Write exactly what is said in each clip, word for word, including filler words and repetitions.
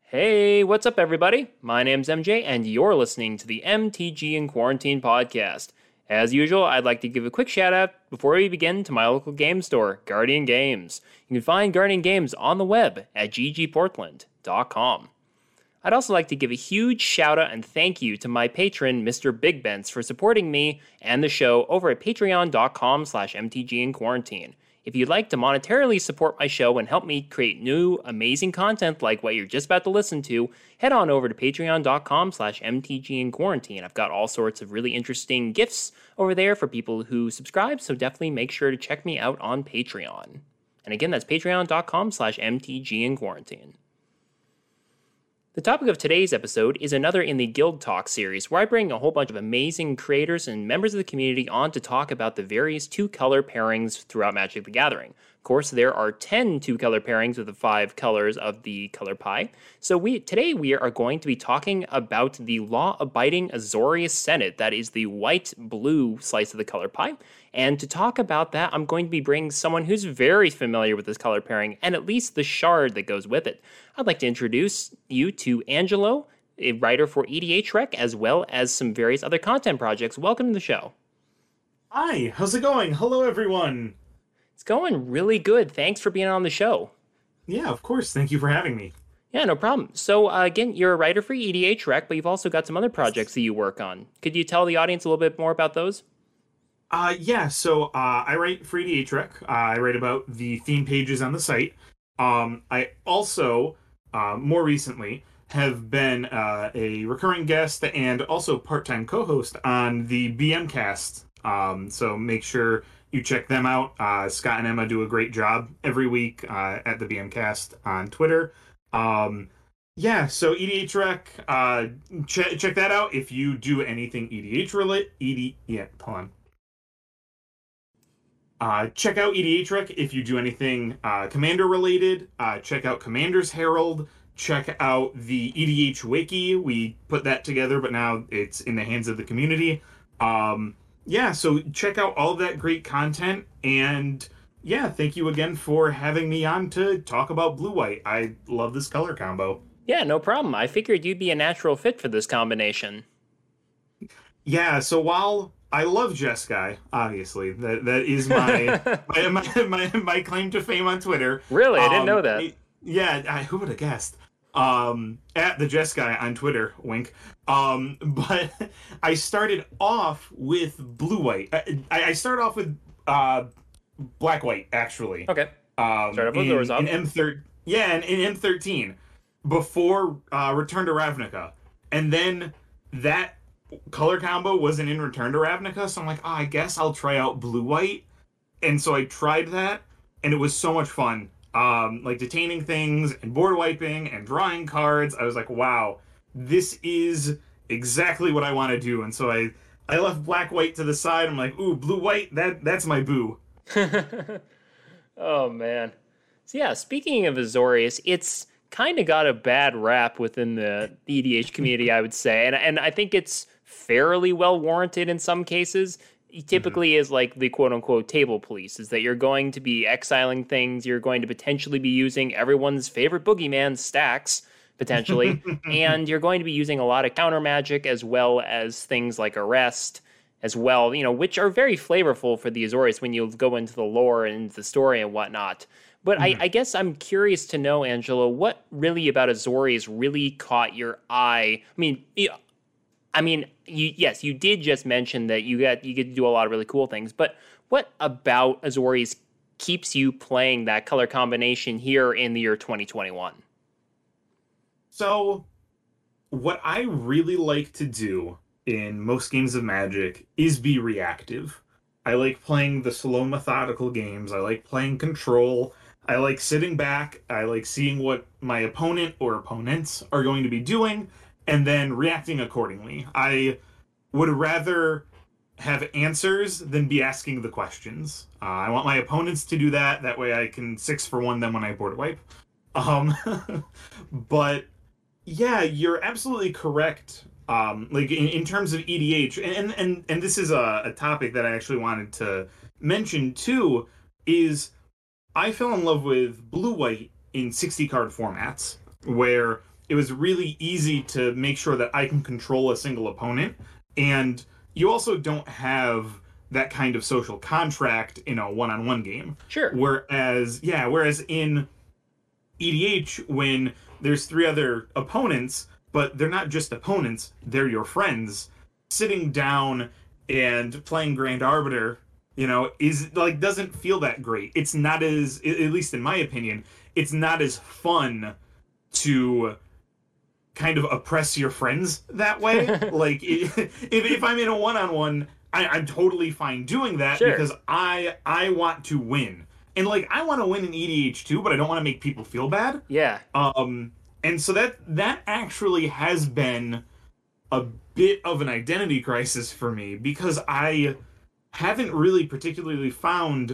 Hey, what's up, everybody? My name's M J, and you're listening to the M T G in Quarantine podcast. As usual, I'd like to give a quick shout out before we begin to my local game store, Guardian Games. You can find Guardian Games on the web at g g portland dot com. I'd also like to give a huge shout out and thank you to my patron, Mister Big Bents, for supporting me and the show over at patreon dot com slash M T G in Quarantine. If you'd like to monetarily support my show and help me create new, amazing content like what you're just about to listen to, head on over to patreon dot com slash M T G in Quarantine. I've got all sorts of really interesting gifts over there for people who subscribe, so definitely make sure to check me out on Patreon. And again, that's patreon dot com slash M T G in Quarantine. The topic of today's episode is another in the Guild Talk series, where I bring a whole bunch of amazing creators and members of the community on to talk about the various two-color pairings throughout Magic the Gathering. Of course, there are ten two-color pairings with the five colors of the color pie. So we today we are going to be talking about the law-abiding Azorius Senate, that is the white-blue slice of the color pie. And to talk about that, I'm going to be bringing someone who's very familiar with this color pairing, and at least the shard that goes with it. I'd like to introduce you to Angelo, a writer for E D H Rec, as well as some various other content projects. Welcome to the show. Hi, how's it going? Hello, everyone. It's going really good. Thanks for being on the show. Yeah, of course. Thank you for having me. Yeah, no problem. So, uh, again, you're a writer for E D H Rec, but you've also got some other projects that you work on. Could you tell the audience a little bit more about those? Uh, yeah, so uh, I write for E D H Rec. Uh, I write about the theme pages on the site. Um, I also, uh, more recently, have been uh, a recurring guest and also part-time co-host on the B M Cast. Um, so make sure you check them out. Uh, Scott and Emma do a great job every week uh, at the B M Cast on Twitter. Um, yeah, so E D H Rec, uh, ch- check that out if you do anything E D H related. E D, yeah, hold on. Uh, check out E D H Rec if you do anything uh, Commander related. Uh, check out Commander's Herald. Check out the E D H Wiki. We put that together, but now it's in the hands of the community. Um, yeah, so check out all of that great content. And yeah, thank you again for having me on to talk about blue-white. I love this color combo. Yeah, no problem. I figured you'd be a natural fit for this combination. Yeah, so while I love Jeskai, obviously. That that is my my, my my my claim to fame on Twitter. Really? I um, didn't know that. It, yeah, I, who would have guessed? Um, at the Jeskai on Twitter, wink. Um, but I started off with blue-white. I, I started off with uh, black-white, actually. Okay. Um, Start off with in, doors up. in M thirteen. Yeah, in, in M thirteen. Before uh, Return to Ravnica. And then that color combo wasn't in Return to Ravnica, so I'm like, oh, I guess I'll try out blue-white. And so I tried that, and it was so much fun. Um, like detaining things and board wiping and drawing cards. I was like, wow, this is exactly what I want to do. And so I, I left black-white to the side. I'm like, ooh, blue-white, that that's my boo. Oh, man. So yeah, speaking of Azorius, it's kind of got a bad rap within the E D H community, I would say. And, and I think it's fairly well warranted in some cases. It typically mm-hmm. is like the quote-unquote table police, is that you're going to be exiling things, you're going to potentially be using everyone's favorite boogeyman, Stacks, potentially, and you're going to be using a lot of counter magic as well as things like Arrest as well, you know, which are very flavorful for the Azorius when you go into the lore and into the story and whatnot. But mm-hmm. I, I guess I'm curious to know, Angelo, what really about Azorius really caught your eye? I mean, I mean, you, yes, you did just mention that you got you get to do a lot of really cool things, but what about Azorius keeps you playing that color combination here in the year twenty twenty-one? So, what I really like to do in most games of Magic is be reactive. I like playing the slow, methodical games. I like playing control. I like sitting back. I like seeing what my opponent or opponents are going to be doing, and then reacting accordingly. I would rather have answers than be asking the questions. Uh, I want my opponents to do that. That way I can six for one them when I board wipe. Um, but yeah, you're absolutely correct. Um, like in, in terms of E D H, and and and this is a, a topic that I actually wanted to mention too, is I fell in love with blue-white in sixty card formats, where it was really easy to make sure that I can control a single opponent, and you also don't have that kind of social contract in a one-on-one game. Sure. Whereas, yeah, whereas in E D H, when there's three other opponents, but they're not just opponents, they're your friends, sitting down and playing Grand Arbiter, you know, is like doesn't feel that great. It's not as, at least in my opinion, it's not as fun to kind of oppress your friends that way. Like if, if I'm in a one-on-one, I, I'm totally fine doing that sure. because I I want to win. And like I want to win in E D H too, but I don't want to make people feel bad. Yeah. Um and so that that actually has been a bit of an identity crisis for me because I haven't really particularly found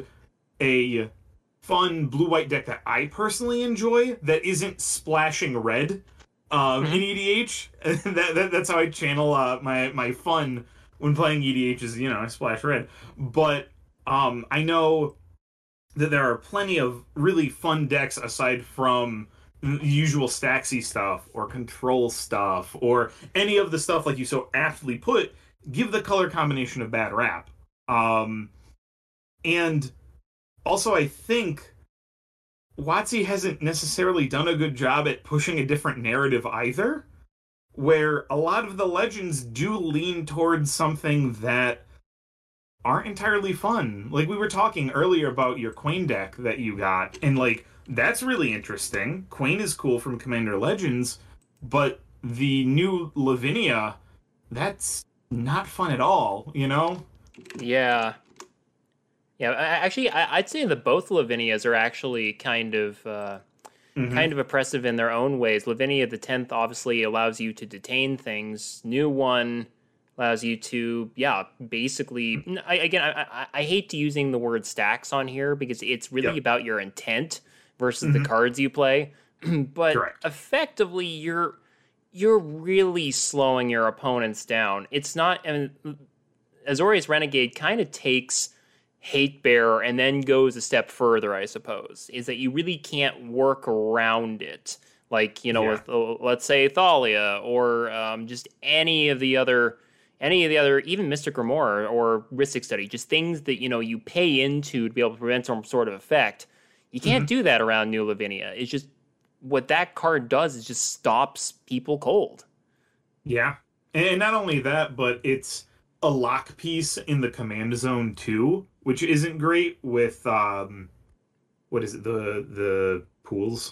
a fun blue-white deck that I personally enjoy that isn't splashing red um, mm-hmm. in E D H. that, that that's how I channel uh, my my fun when playing E D H is, you know, I splash red. But um, I know that there are plenty of really fun decks aside from the usual Staxy stuff or control stuff or any of the stuff like you so aptly put, give the color combination a bad rap. Um, and also I think WotC hasn't necessarily done a good job at pushing a different narrative either, where a lot of the legends do lean towards something that aren't entirely fun. Like we were talking earlier about your Quain deck that you got, and like that's really interesting. Quain is cool from Commander Legends, but the new Lavinia, that's not fun at all, you know? Yeah. Yeah, actually, I'd say that both Lavinias are actually kind of uh, mm-hmm. kind of oppressive in their own ways. Lavinia the tenth obviously allows you to detain things. New one allows you to, yeah, basically... I, again, I, I, I hate to using the word stacks on here because it's really yep. about your intent versus mm-hmm. the cards you play. But Correct. Effectively, you're you're really slowing your opponents down. It's not... I mean, Azorius Renegade kind of takes Hate Bearer and then goes a step further, I suppose, is that you really can't work around it. Like, you know, yeah. with, uh, let's say, Thalia or um, just any of the other... Any of the other, even Mystic Grimoire or Rhystic Study, just things that, you know, you pay into to be able to prevent some sort of effect. You can't mm-hmm. do that around New Lavinia. It's just, what that card does is just stops people cold. Yeah. And not only that, but it's a lock piece in the command zone too, which isn't great with, um, what is it, the the pools?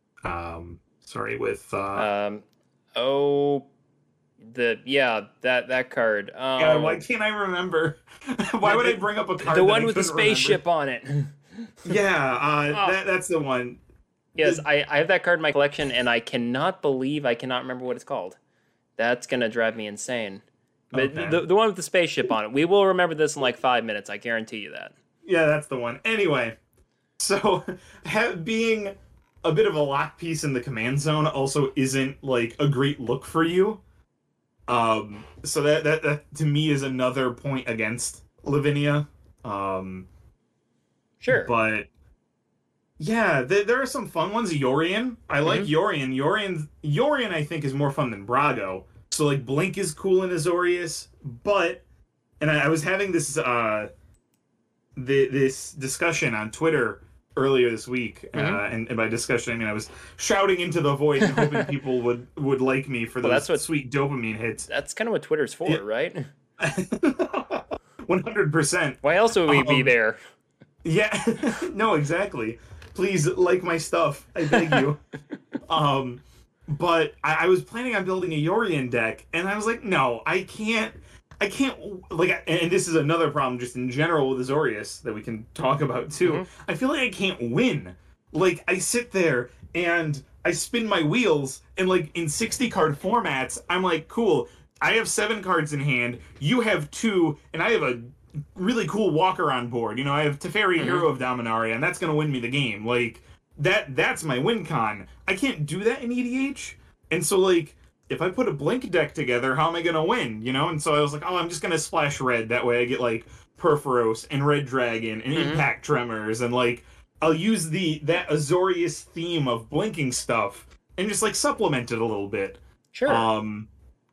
Um, sorry, with... Uh, um, oh... The yeah that that card. Um, yeah, why can't I remember? Why would I bring up a card? The one with the spaceship remember? on it. yeah, uh, oh. that that's the one. Yes, the... I, I have that card in my collection, and I cannot believe I cannot remember what it's called. That's gonna drive me insane. But okay. the the one with the spaceship on it, we will remember this in like five minutes. I guarantee you that. Yeah, that's the one. Anyway, so have, being a bit of a lock piece in the command zone also isn't like a great look for you. Um, so that, that, that, to me, is another point against Lavinia. Um, sure. But, yeah, th- there are some fun ones. Yorion. I like mm-hmm. Yorion. Yorion, Yorion, I think, is more fun than Brago. So, like, Blink is cool in Azorius, but... And I, I was having this, uh... The, this discussion on Twitter earlier this week, mm-hmm. uh, and, and by discussion, I mean I was shouting into the void and hoping people would, would like me for those well, that's what, sweet dopamine hits. That's kind of what Twitter's for, yeah. right? one hundred percent. Why else would we um, be there? Yeah, no, exactly. Please like my stuff, I beg you. um, but I, I was planning on building a Yorion deck, and I was like, no, I can't. I can't, like, and this is another problem just in general with Azorius that we can talk about too. Mm-hmm. I feel like I can't win. Like, I sit there and I spin my wheels, and like in sixty card formats, I'm like, cool, I have seven cards in hand, you have two, and I have a really cool walker on board. You know, I have Teferi, mm-hmm. Hero of Dominaria, and that's gonna win me the game. Like, that that's my win con. I can't do that in E D H, and so like, if I put a Blink deck together, how am I going to win, you know? And so I was like, oh, I'm just going to splash red. That way I get, like, Purphoros and Red Dragon and mm-hmm. Impact Tremors. And, like, I'll use the that Azorius theme of blinking stuff and just like supplement it a little bit. Sure. Um,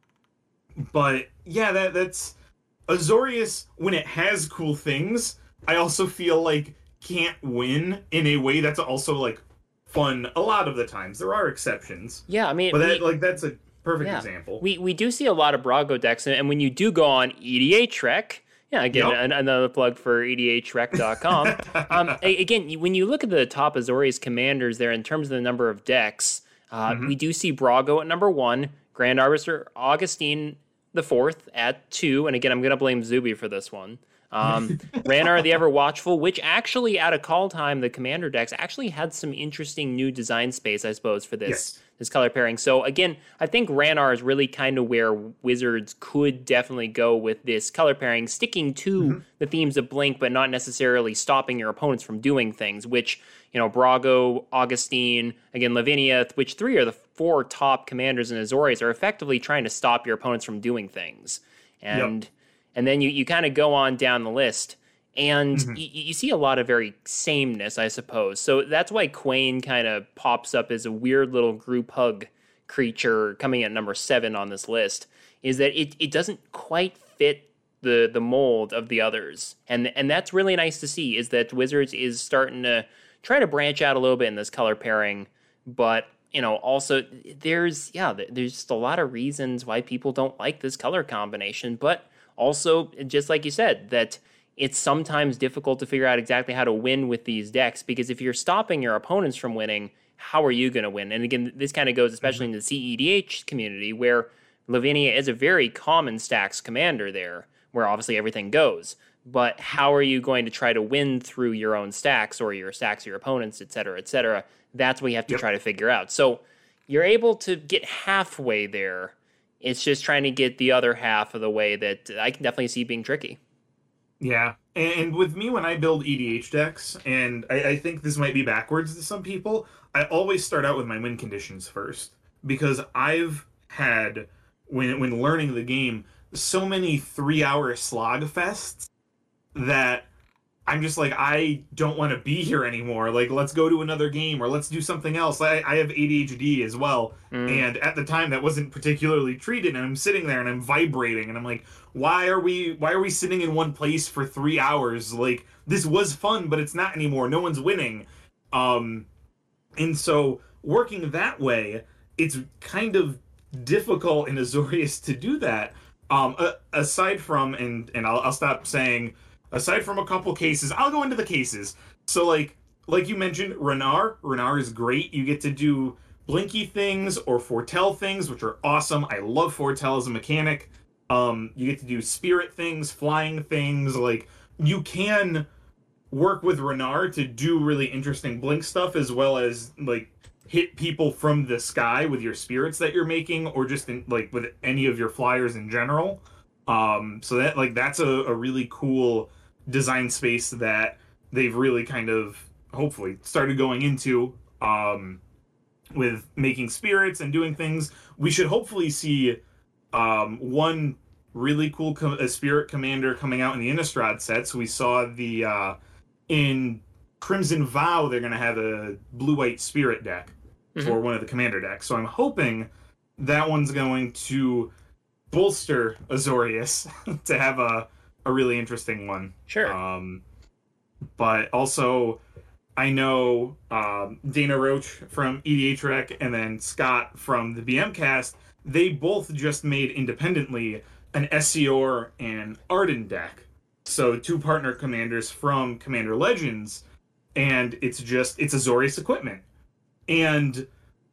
but yeah, that that's Azorius when it has cool things. I also feel like can't win in a way that's also like fun a lot of the times. There are exceptions. Yeah, I mean, but that we, like that's a perfect yeah, example. We we do see a lot of Brago decks, and when you do go on E D H Rec, yeah, again, yep. an, another plug for E D H rec dot com. um, again, when you look at the top Azorius commanders there in terms of the number of decks, uh, mm-hmm. we do see Brago at number one, Grand Arbiter Augustine the fourth at two, and again, I'm going to blame Zuby for this one. Um, Ranarr the Ever Watchful, which actually out of call time, the commander decks actually had some interesting new design space, I suppose, for this yes. this color pairing. So again, I think Ranarr is really kind of where Wizards could definitely go with this color pairing, sticking to mm-hmm. the themes of Blink, but not necessarily stopping your opponents from doing things, which, you know, Brago, Augustine, again, Lavinia, which three are the four top commanders in Azorius, are effectively trying to stop your opponents from doing things. And... Yep. And then you, you kind of go on down the list, and mm-hmm. y- you see a lot of very sameness, I suppose. So that's why Quain kind of pops up as a weird little group hug creature coming at number seven on this list, is that it, it doesn't quite fit the the mold of the others. And and that's really nice to see, is that Wizards is starting to try to branch out a little bit in this color pairing, but... You know, also, there's, yeah, there's just a lot of reasons why people don't like this color combination, but also, just like you said, that it's sometimes difficult to figure out exactly how to win with these decks, because if you're stopping your opponents from winning, how are you going to win? And again, this kind of goes especially mm-hmm. in the C E D H community, where Lavinia is a very common stacks commander there, where obviously everything goes. But how are you going to try to win through your own stacks or your stacks of your opponents, et cetera, et cetera? That's what you have to yep. try to figure out. So you're able to get halfway there. It's just trying to get the other half of the way that I can definitely see being tricky. Yeah. And with me, when I build E D H decks, and I, I think this might be backwards to some people, I always start out with my win conditions first. Because I've had, when when learning the game, so many three-hour slog fests that I'm just like, I don't want to be here anymore. Like, let's go to another game, or let's do something else. I, I have A D H D as well. Mm. And at the time that wasn't particularly treated, and I'm sitting there and I'm vibrating and I'm like, why are we why are we sitting in one place for three hours? Like, this was fun, but it's not anymore. No one's winning. Um, and so working that way, it's kind of difficult in Azorius to do that. Um, uh, aside from, and, and I'll, I'll stop saying, aside from a couple cases, I'll go into the cases. So, like, like you mentioned, Ranarr. Ranarr is great. You get to do Blinky things or Foretell things, which are awesome. I love Foretell as a mechanic. Um, you get to do Spirit things, flying things. Like, you can work with Ranarr to do really interesting Blink stuff, as well as, like, hit people from the sky with your spirits that you're making, or just, in, like, with any of your flyers in general. Um, so that, like, that's a, a really cool design space that they've really kind of, hopefully, started going into, um, with making spirits and doing things. We should hopefully see, um, one really cool co- a spirit commander coming out in the Innistrad sets. We saw the, uh, in Crimson Vow, they're going to have a blue-white spirit deck mm-hmm. for one of the commander decks. So I'm hoping that one's going to bolster Azorius to have a, a really interesting one. Sure. Um, but also, I know um, Dana Roach from E D H Rec and then Scott from the B M Cast, they both just made independently an Essior and Arden deck. So two partner commanders from Commander Legends, and it's just, it's Azorius equipment. And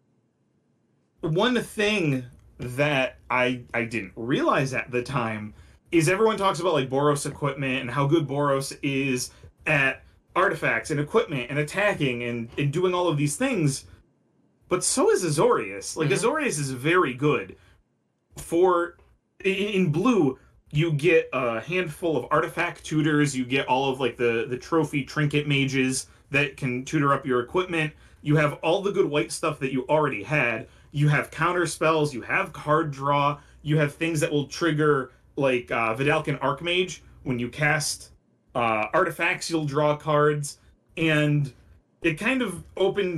one thing that I I didn't realize at the time is everyone talks about like Boros equipment and how good Boros is at artifacts and equipment and attacking and, and doing all of these things, but so is Azorius. Like, mm-hmm. Azorius is very good. For in, in blue, you get a handful of artifact tutors, you get all of like the, the trophy trinket mages that can tutor up your equipment, you have all the good white stuff that you already had. You have counter spells, you have card draw, you have things that will trigger, like uh, Vidalcan Archmage. When you cast uh, artifacts, you'll draw cards. And it kind of opened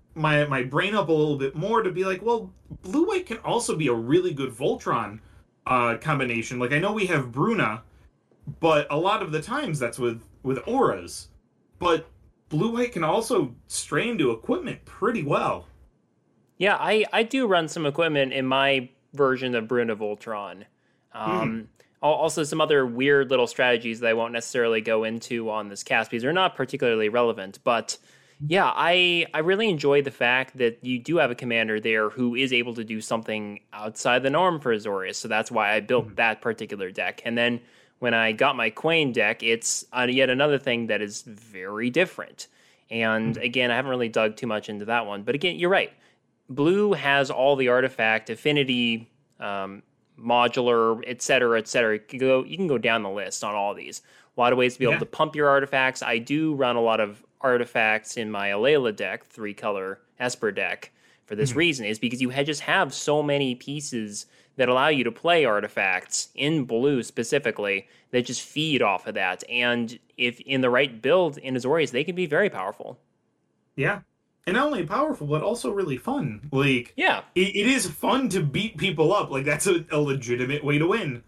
my my brain up a little bit more to be like, well, blue white can also be a really good Voltron uh, combination. Like I know we have Bruna, but a lot of the times that's with with auras. But blue white can also stray into equipment pretty well. Yeah, I, I do run some equipment in my version of Bruna Voltron. Um, mm. Also, some other weird little strategies that I won't necessarily go into on this cast because they're not particularly relevant. But yeah, I I really enjoy the fact that you do have a commander there who is able to do something outside the norm for Azorius. So that's why I built mm. that particular deck. And then when I got my Quain deck, it's uh, yet another thing that is very different. And mm. again, I haven't really dug too much into that one. But again, you're right. Blue has all the artifact, affinity, um, modular, et cetera, et cetera. You can, go, you can go down the list on all these. A lot of ways to be yeah. able to pump your artifacts. I do run a lot of artifacts in my Alayla deck, three-color Esper deck, for this mm-hmm. reason, is because you just have so many pieces that allow you to play artifacts in blue specifically that just feed off of that. And if in the right build in Azorius, they can be very powerful. Yeah. And not only powerful, but also really fun. Like, yeah, it, it is fun to beat people up. Like, that's a, a legitimate way to win.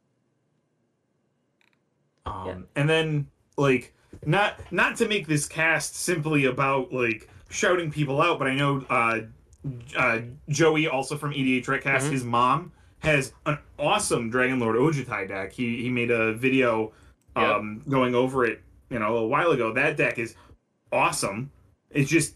Um, yeah. And then, like, not not to make this cast simply about, like, shouting people out, but I know uh, uh, Joey, also from E D H Retcast, mm-hmm. his mom has an awesome Dragonlord Ojutai deck. He, he made a video um, yep. going over it, you know, a while ago. That deck is awesome. It's just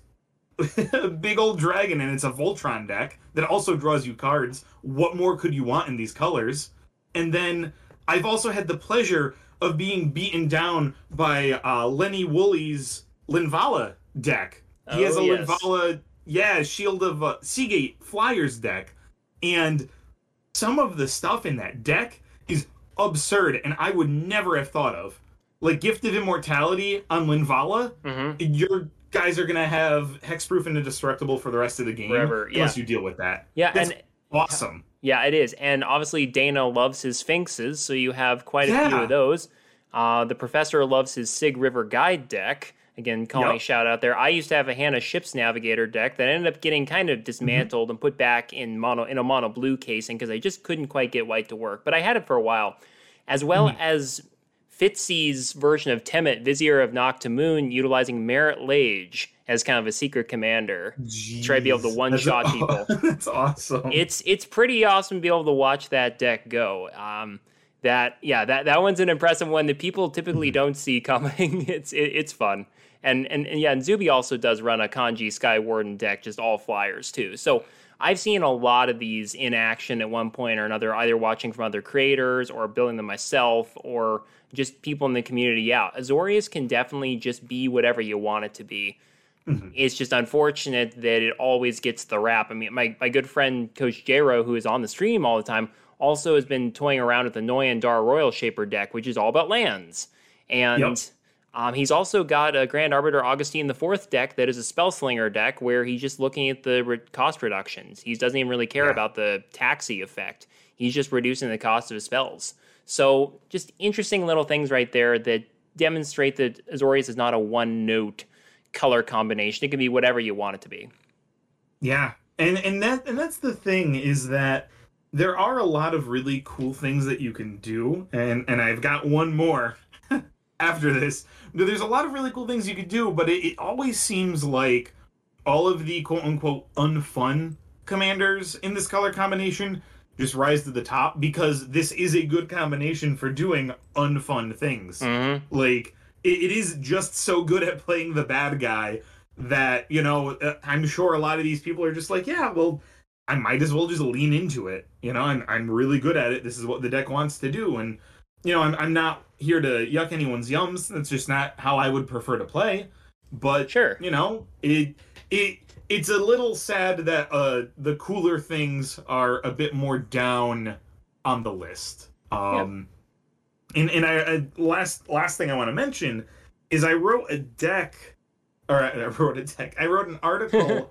a big old dragon, and it's a Voltron deck that also draws you cards. What more could you want in these colors? And then I've also had the pleasure of being beaten down by uh, Lenny Woolley's Linvala deck. He oh, has a yes. Linvala, yeah, Shield of uh, Seagate Flyers deck. And some of the stuff in that deck is absurd, and I would never have thought of. Like, Gift of Immortality on Linvala, mm-hmm. you're guys are gonna have hexproof and indestructible for the rest of the game forever, yeah. unless you deal with that. Yeah, that's and awesome. Yeah, it is, and obviously Dana loves his Sphinxes, so you have quite a yeah. few of those. Uh, the Professor loves his Sig River Guide deck. Again, calling yep. a shout out there. I used to have a Hannah Ship's Navigator deck that ended up getting kind of dismantled mm-hmm. and put back in mono in a mono blue casing because I just couldn't quite get white to work. But I had it for a while, as well mm. as Fitzy's version of Temet, Vizier of Noctamoon, utilizing Merit Lage as kind of a secret commander Jeez, to try to be able to one-shot people. That's awesome. It's it's pretty awesome to be able to watch that deck go. Um, that yeah, that, that one's an impressive one that people typically mm-hmm. don't see coming. It's it, it's fun. And, and and yeah, and Zuby also does run a Kanji Sky Warden deck, just all flyers too. So I've seen a lot of these in action at one point or another, either watching from other creators or building them myself or just people in the community. Yeah, Azorius can definitely just be whatever you want it to be. Mm-hmm. It's just unfortunate that it always gets the rap. I mean, my, my good friend, Coach Jero, who is on the stream all the time, also has been toying around with the Noyan Dar Royal Shaper deck, which is all about lands. And yep. um, he's also got a Grand Arbiter Augustine the Fourth deck that is a Spellslinger deck where he's just looking at the re- cost reductions. He doesn't even really care yeah. about the taxi effect. He's just reducing the cost of his spells. So just interesting little things right there that demonstrate that Azorius is not a one-note color combination. It can be whatever you want it to be. Yeah, and and that and that's the thing is that there are a lot of really cool things that you can do, and and I've got one more after this. There's a lot of really cool things you could do, but it, it always seems like all of the quote-unquote unfun commanders in this color combination just rise to the top because this is a good combination for doing unfun things. Mm-hmm. Like, it is just so good at playing the bad guy that, you know, I'm sure a lot of these people are just like, yeah, well, I might as well just lean into it. You know, I'm I'm really good at it. This is what the deck wants to do. And, you know, I'm I'm not here to yuck anyone's yums. That's just not how I would prefer to play. But, sure, you know, it it it's a little sad that uh, the cooler things are a bit more down on the list. Um yeah. And and I, I last last thing I want to mention is I wrote a deck, or I, I wrote a deck. I wrote an article,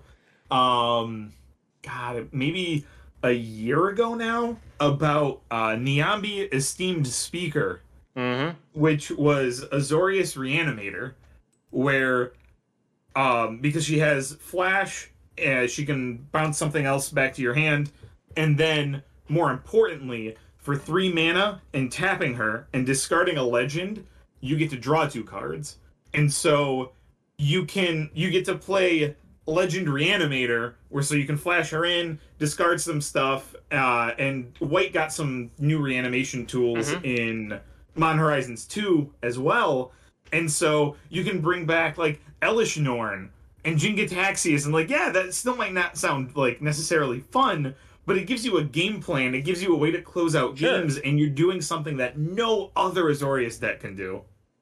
um, God, maybe a year ago now about uh, Niambi Esteemed Speaker, mm-hmm. which was Azorius Reanimator, where um, because she has flash, uh, she can bounce something else back to your hand, and then, more importantly, for three mana and tapping her and discarding a legend, you get to draw two cards. And so you can you get to play Legend Reanimator, where so you can flash her in, discard some stuff, uh, and White got some new reanimation tools mm-hmm. in Modern Horizons two as well. And so you can bring back like Elish Norn and Jin-Gitaxias, and like, yeah, that still might not sound like necessarily fun, but it gives you a game plan, it gives you a way to close out sure. games, and you're doing something that no other Azorius deck can do.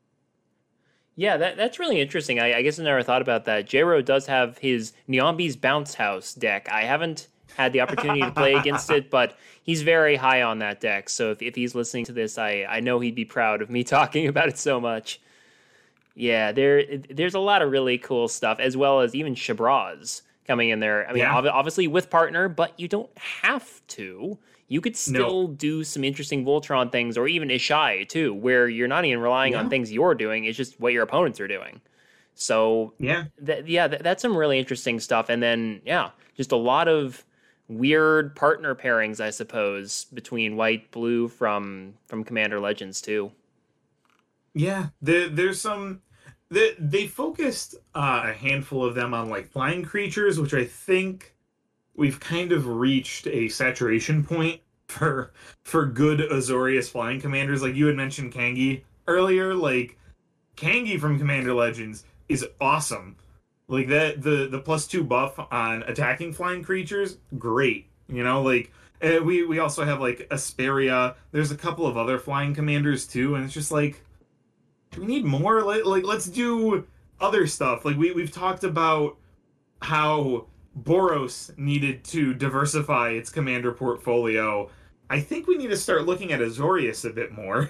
Yeah, that that's really interesting. I, I guess I never thought about that. J-Ro does have his Niambi's Bounce House deck. I haven't had the opportunity to play against it, but he's very high on that deck. So if, if he's listening to this, I, I know he'd be proud of me talking about it so much. Yeah, there there's a lot of really cool stuff, as well as even Shabraz coming in there. I mean, yeah. ob- obviously with partner, but you don't have to. You could still no. do some interesting Voltron things, or even Ishai, too, where you're not even relying yeah. on things you're doing. It's just what your opponents are doing. So, yeah, th- yeah, th- that's some really interesting stuff. And then, yeah, just a lot of weird partner pairings, I suppose, between white, blue from from Commander Legends, too. Yeah, there, there's some... They, they focused uh, a handful of them on, like, flying creatures, which I think... we've kind of reached a saturation point for for good Azorius flying commanders. Like you had mentioned Kangi earlier, like Kangi from Commander Legends is awesome. Like that the the plus two buff on attacking flying creatures, great. You know, like uh, we we also have like Asperia. There's a couple of other flying commanders too, and it's just like, do we need more? Like, like let's do other stuff. Like we we've talked about how Boros needed to diversify its commander portfolio. I think we need to start looking at Azorius a bit more.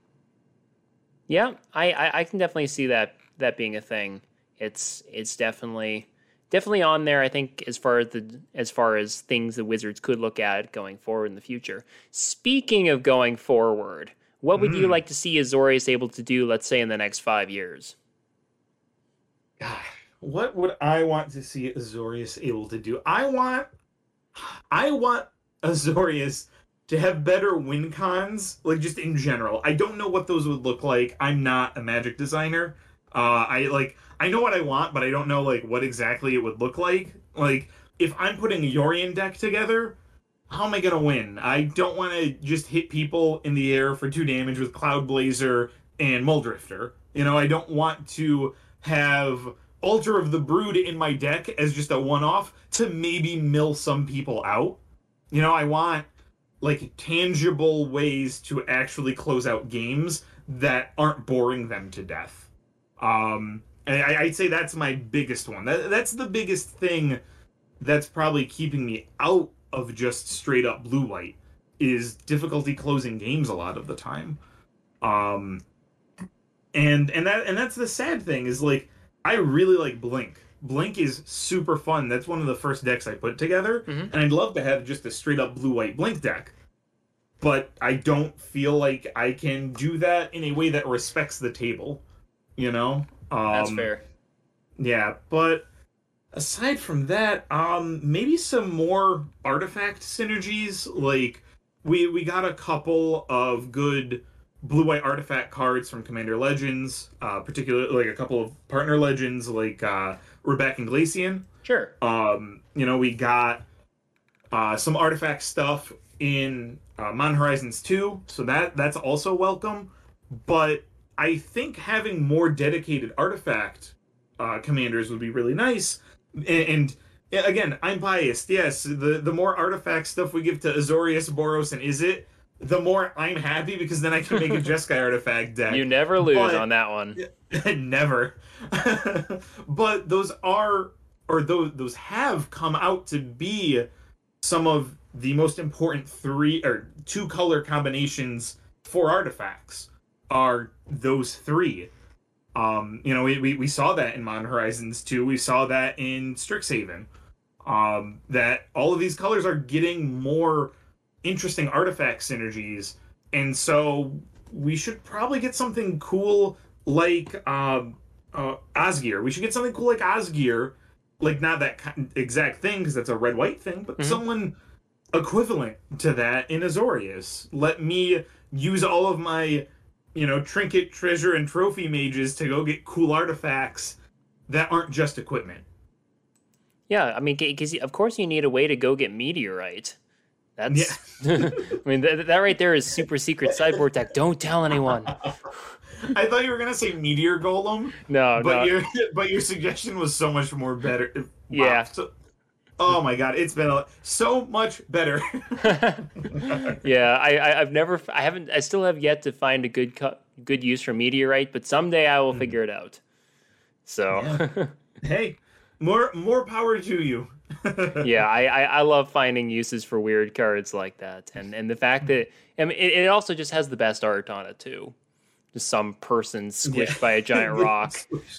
Yeah, I, I, I can definitely see that that being a thing. It's it's definitely definitely on there, I think, as far as the as far as things the Wizards could look at going forward in the future. Speaking of going forward, what would mm. you like to see Azorius able to do, let's say, in the next five years? God. What would I want to see Azorius able to do? I want I want Azorius to have better win cons, like just in general. I don't know what those would look like. I'm not a Magic designer. Uh, I like I know what I want, but I don't know like what exactly it would look like. Like if I'm putting a Yorion deck together, how am I gonna win? I don't want to just hit people in the air for two damage with Cloud Blazer and Muldrifter. You know, I don't want to have Altar of the Brood in my deck as just a one-off to maybe mill some people out. You know, I want, like, tangible ways to actually close out games that aren't boring them to death. Um, and I, I'd say that's my biggest one. That, that's the biggest thing that's probably keeping me out of just straight-up blue-white, is difficulty closing games a lot of the time. Um, and, and, that, and that's the sad thing, is, like, I really like Blink. Blink is super fun. That's one of the first decks I put together, mm-hmm. and I'd love to have just a straight-up blue-white Blink deck. But I don't feel like I can do that in a way that respects the table, you know? Um, That's fair. Yeah, but aside from that, um, maybe some more artifact synergies. Like, we, we got a couple of good blue-white artifact cards from Commander Legends, uh, particularly like a couple of partner legends like uh, Rebecca and Glacian. Sure. Um, you know, we got uh, some artifact stuff in uh, Modern Horizons two, so that that's also welcome. But I think having more dedicated artifact uh, commanders would be really nice. And, and again, I'm biased. Yes, the the more artifact stuff we give to Azorius, Boros, and Izzet, the more I'm happy, because then I can make a Jeskai artifact deck. You never lose but, on that one. Never. But those are, or those those have come out to be some of the most important three or two color combinations for artifacts. Are those three? Um, you know, we, we we saw that in Modern Horizons two. We saw that in Strixhaven. Um, that all of these colors are getting more interesting artifact synergies, and so we should probably get something cool like um uh, Osgear. We should get something cool like Osgear, like not that ki- exact thing because that's a red white thing, but Mm-hmm. someone equivalent to that in Azorius. Let me use all of my, you know, trinket, treasure, and trophy mages to go get cool artifacts that aren't just equipment. Yeah, I mean, because of course you need a way to go get meteorite. That's, Yeah. I mean, that, that right there is super secret sideboard tech. Don't tell anyone. I thought you were gonna say meteor golem, No, but no. your but your suggestion was so much more better. Wow. Yeah. So, oh my god, it's been a, so much better. Yeah, I, I, I've never, I haven't, I still have yet to find a good cut, good use for meteorite, but someday I will Hmm. figure it out. So, Yeah. Hey, more more power to you. yeah, I, I, I love finding uses for weird cards like that, and and the fact that, I mean, it, it also just has the best art on it too. Just some person squished Yeah. by a giant rock.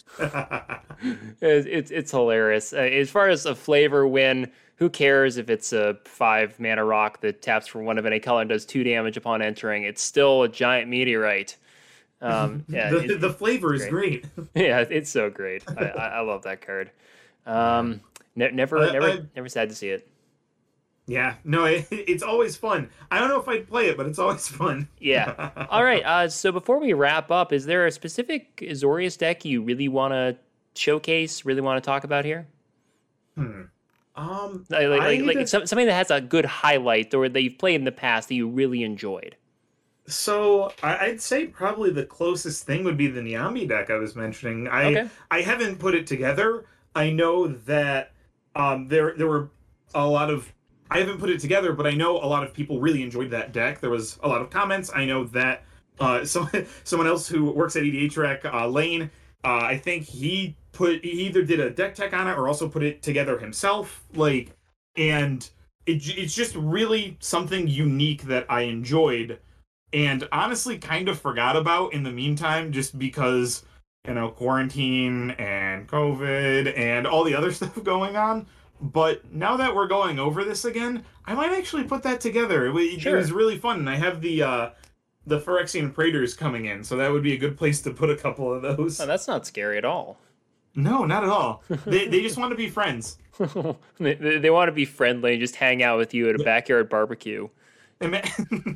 It's, it's it's hilarious. Uh, as far as a flavor win, who cares if it's a five mana rock that taps for one of any color and does two damage upon entering? It's still a giant meteorite. Um, yeah, the, it- the flavor is great. great. yeah, it's so great. I, I, I love that card. Um, ne- never, I- never, I- never sad to see it. Yeah, no, it, it's always fun. I don't know if I'd play it, but it's always fun. Yeah. All right. Uh, so before we wrap up, is there a specific Azorius deck you really want to showcase? Really want to talk about here? Hmm. Um, Like, like, I like, need like to- some- something that has a good highlight or that you've played in the past that you really enjoyed. So I- I'd say probably the closest thing would be the Niami deck I was mentioning. I Okay. I haven't put it together. I know that um, there there were a lot of I haven't put it together, but I know a lot of people really enjoyed that deck. There was a lot of comments. I know that uh, so, someone else who works at E D H Rec, uh, Lane, uh, I think he put he either did a deck tech on it or also put it together himself. Like, and it, it's just really something unique that I enjoyed. And honestly kind of forgot about in the meantime just because, you know, quarantine and COVID and all the other stuff going on. But now that we're going over this again, I might actually put that together. It, it Sure. was really fun, and I have the uh, the Phyrexian Praetors coming in, so that would be a good place to put a couple of those. Oh, that's not scary at all. No, not at all. They, they just want to be friends. they, they, they want to be friendly and just hang out with you at a backyard barbecue. They ma-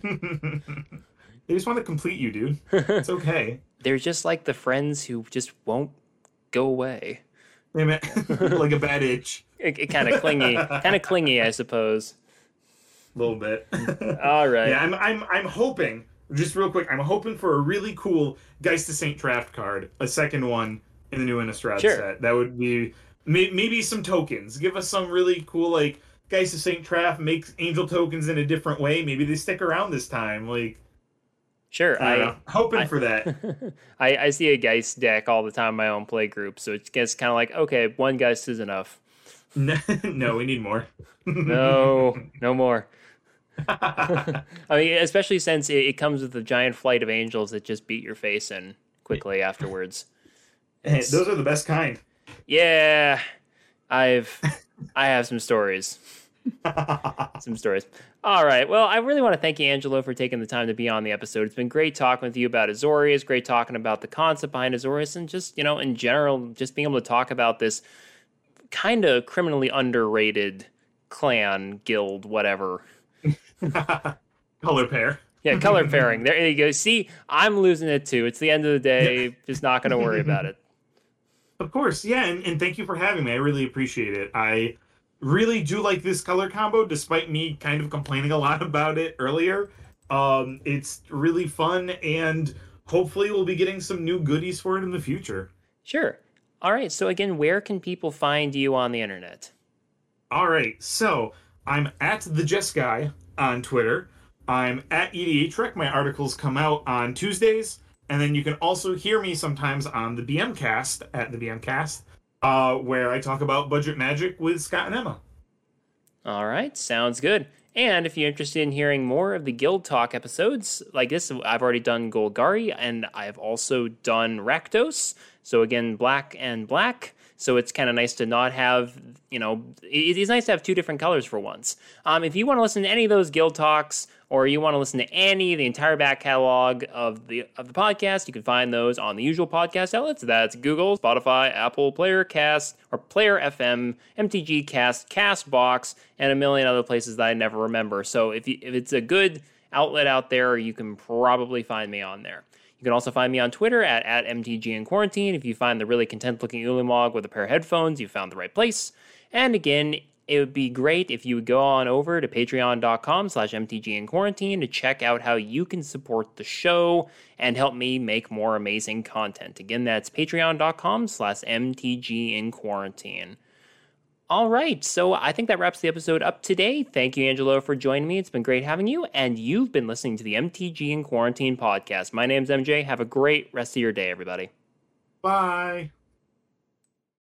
they just want to complete you, dude. It's okay. They're just like the friends who just won't go away. They ma- like a bad itch. It, it kind of clingy, kind of clingy, I suppose. A little bit. All right. Yeah, I'm I'm I'm hoping, just real quick, I'm hoping for a really cool Geist of Saint draft card, a second one in the new Innistrad Sure. set. That would be may, maybe some tokens. Give us some really cool like Geist of Saint Traff makes angel tokens in a different way. Maybe they stick around this time. Like Sure. I, don't I, know. Hoping I- for that. I I see a Geist deck all the time in my own play group, so it gets kind of like, okay, one Geist is enough. No, no, we need more. No, no more. I mean, especially since it, it comes with a giant flight of angels that just beat your face in quickly afterwards. Hey, those are the best kind. Yeah, I've I have some stories. Some stories. All right. Well, I really want to thank you, Angelo, for taking the time to be on the episode. It's been great talking with you about Azorius, great talking about the concept behind Azorius, and just, you know, in general, just being able to talk about this kind of criminally underrated clan, guild, whatever. Color pair. Yeah, color pairing. There you go. See, I'm losing it too. It's the end of the day. Just not going to worry about it. Of course, yeah, and, and thank you for having me. I really appreciate it. I really do like this color combo, despite me kind of complaining a lot about it earlier. Um, it's really fun, and hopefully we'll be getting some new goodies for it in the future. Sure. All right. So again, where can people find you on the internet? All right, so I'm at the Jess Guy on Twitter. I'm at E D H Rec. My articles come out on Tuesdays, and then you can also hear me sometimes on the B M Cast at the B M Cast, uh, where I talk about budget magic with Scott and Emma. All right, sounds good. And if you're interested in hearing more of the Guild Talk episodes like this, I've already done Golgari, and I've also done Rakdos. So again, Black and Black. So it's kind of nice to not have, you know, it, it's nice to have two different colors for once. Um, if you want to listen to any of those Guild Talks, or you want to listen to any, the entire back catalog of the of the podcast, you can find those on the usual podcast outlets. That's Google, Spotify, Apple, Player Cast, or Player F M, M T G Cast, Castbox, and a million other places that I never remember. So if you, if it's a good outlet out there, you can probably find me on there. You can also find me on Twitter at, at M T G in Quarantine. If you find the really content-looking Ulamog with a pair of headphones, you found the right place. And again, it would be great if you would go on over to patreon.com slash MTG in Quarantine to check out how you can support the show and help me make more amazing content. Again, that's patreon.com slash MTG in Quarantine. All right, so I think that wraps the episode up today. Thank you, Angelo, for joining me. It's been great having you, and you've been listening to the M T G in Quarantine podcast. My name's M J. Have a great rest of your day, everybody. Bye.